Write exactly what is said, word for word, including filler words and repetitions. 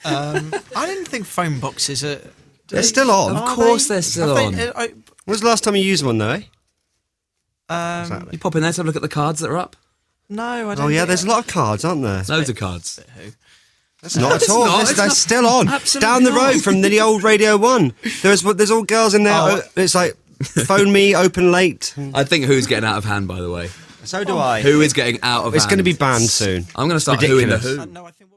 um, I didn't think phone boxes are... They're still on. Of course they're still I on. think, I, When was the last time you used one, though, eh? um, Exactly. You pop in there to have a look at the cards that are up. no, I don't Oh, yeah, think there's a lot of cards, aren't there? Loads of cards. That's not at It's all. not, That's, it's that's not. still on. Absolutely Down the not. road from the old Radio one. There's there's all girls in there. Oh. It's like, phone me, open late. I think Who's getting out of hand, by the way. So do I. Who is getting out of It's hand? going to be banned soon. I'm going to start Who in the Ridiculous. Who. Uh, no, I think...